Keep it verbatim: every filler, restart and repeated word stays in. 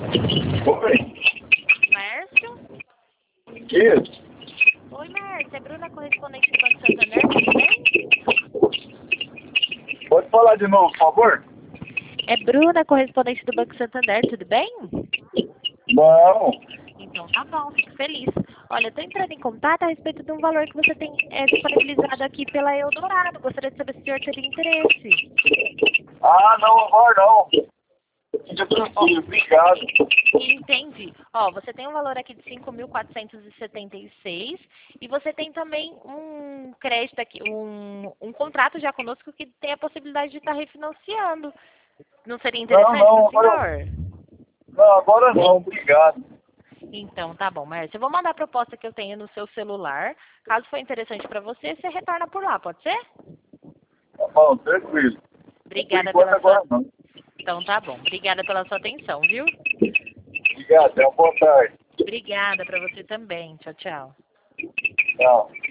Oi, Márcio? isso. Oi, Márcio. É Bruna, correspondente do Banco Santander, tudo bem? Pode falar de novo, por favor? É Bruna, correspondente do Banco Santander, tudo bem? Não. Então tá bom, fico feliz. Olha, eu tô entrando em contato a respeito de um valor que você tem é, disponibilizado aqui pela Eldorado. Gostaria de saber se o senhor teria interesse. Ah, não, agora não. Fica tranquilo, obrigado. Entendi. Ó, você tem um valor aqui de cinco mil quatrocentos e setenta e seis e você tem também um crédito aqui, um, um contrato já conosco que tem a possibilidade de estar refinanciando. Não seria Não, interessante para não, o agora, senhor? não, agora não, obrigado. Então, tá bom, Márcio. Eu vou mandar a proposta que eu tenho no seu celular. Caso for interessante para você, você retorna por lá, pode ser? Tá bom, tranquilo. Por Obrigada enquanto pela sua... agora não. Então, tá bom. Obrigada pela sua atenção, viu? Obrigado, tenha uma boa tarde. Obrigada para você também. Tchau, tchau. Tchau.